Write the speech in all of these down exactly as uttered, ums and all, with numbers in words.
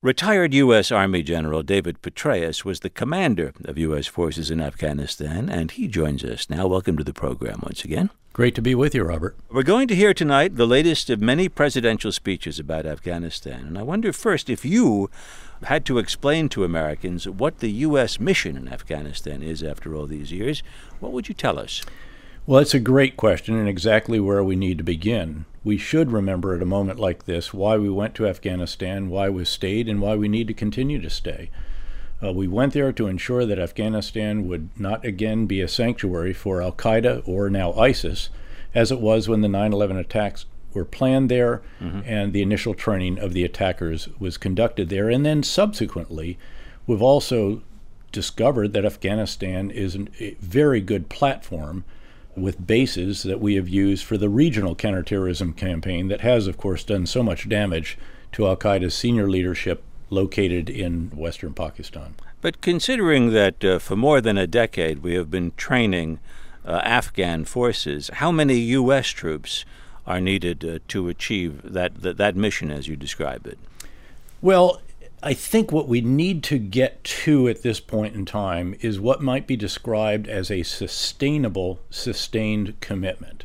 Retired U S. Army General David Petraeus was the commander of U S forces in Afghanistan, and he joins us now. Welcome to the program once again. Great to be with you, Robert. We're going to hear tonight the latest of many presidential speeches about Afghanistan. And I wonder first if you had to explain to Americans what the U S mission in Afghanistan is after all these years, what would you tell us? Well, it's a great question and exactly where we need to begin. We should remember at a moment like this why we went to Afghanistan, why we stayed, and why we need to continue to stay. Uh, we went there to ensure that Afghanistan would not again be a sanctuary for al-Qaeda or now ISIS, as it was when the nine eleven attacks were planned there, mm-hmm. and the initial training of the attackers was conducted there. And then subsequently, we've also discovered that Afghanistan is a very good platform with bases that we have used for the regional counterterrorism campaign that has, of course, done so much damage to al-Qaeda's senior leadership located in western Pakistan. But considering that uh, for more than a decade we have been training uh, Afghan forces, how many U S troops are needed uh, to achieve that, that that mission as you describe it? Well, I think what we need to get to at this point in time is what might be described as a sustainable, sustained commitment.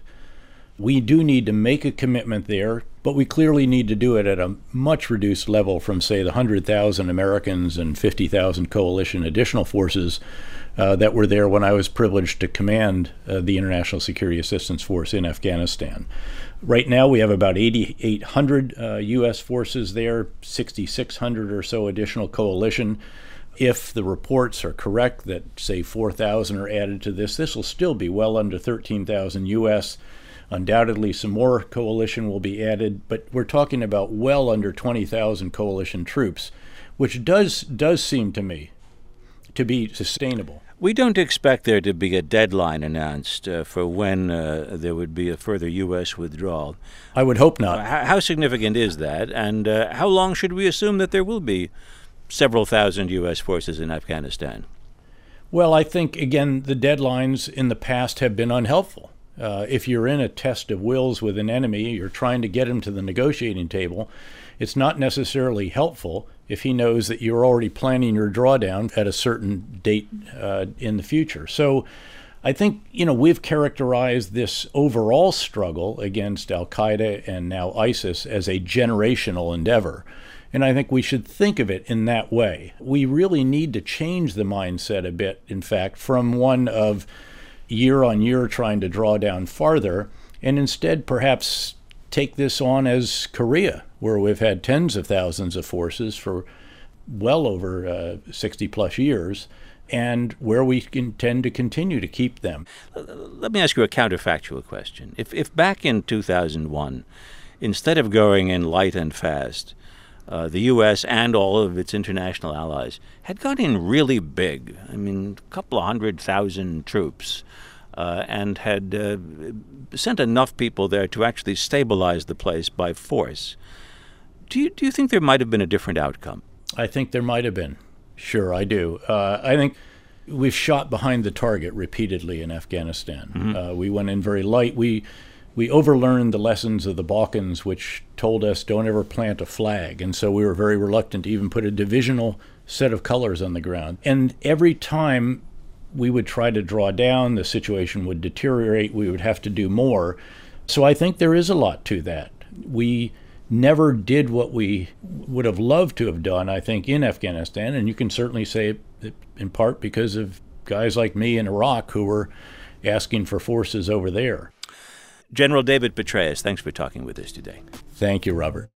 We do need to make a commitment there, but we clearly need to do it at a much reduced level from, say, the one hundred thousand Americans and fifty thousand coalition additional forces uh, that were there when I was privileged to command uh, the International Security Assistance Force in Afghanistan. Right now, we have about eighty-eight hundred uh, U S forces there, sixty-six hundred or so additional coalition. If the reports are correct that, say, four thousand are added to this, this will still be well under thirteen thousand U S. Undoubtedly, some more coalition will be added, but we're talking about well under twenty thousand coalition troops, which does does seem to me to be sustainable. We don't expect there to be a deadline announced uh, for when uh, there would be a further U S withdrawal. I would hope not. Uh, how significant is that, and uh, how long should we assume that there will be several thousand U S forces in Afghanistan? Well, I think, again, the deadlines in the past have been unhelpful. Uh, if you're in a test of wills with an enemy, you're trying to get him to the negotiating table, it's not necessarily helpful if he knows that you're already planning your drawdown at a certain date uh, in the future. So I think, you know, we've characterized this overall struggle against al-Qaeda and now ISIS as a generational endeavor. And I think we should think of it in that way. We really need to change the mindset a bit, in fact, from one of year on year trying to draw down farther, and instead perhaps take this on as Korea, where we've had tens of thousands of forces for well over uh, sixty plus years, and where we intend to continue to keep them. Let me ask you a counterfactual question. If, if back in two thousand one, instead of going in light and fast, Uh, the U S and all of its international allies had gone in really big, I mean, a couple of hundred thousand troops, uh, and had uh, sent enough people there to actually stabilize the place by force. Do you, do you think there might have been a different outcome? I think there might have been. Sure, I do. Uh, I think we've shot behind the target repeatedly in Afghanistan. Mm-hmm. Uh, we went in very light. We We overlearned the lessons of the Balkans, which told us don't ever plant a flag. And so we were very reluctant to even put a divisional set of colors on the ground. And every time we would try to draw down, the situation would deteriorate. We would have to do more. So I think there is a lot to that. We never did what we would have loved to have done, I think, in Afghanistan. And you can certainly say it in part because of guys like me in Iraq who were asking for forces over there. General David Petraeus, thanks for talking with us today. Thank you, Robert.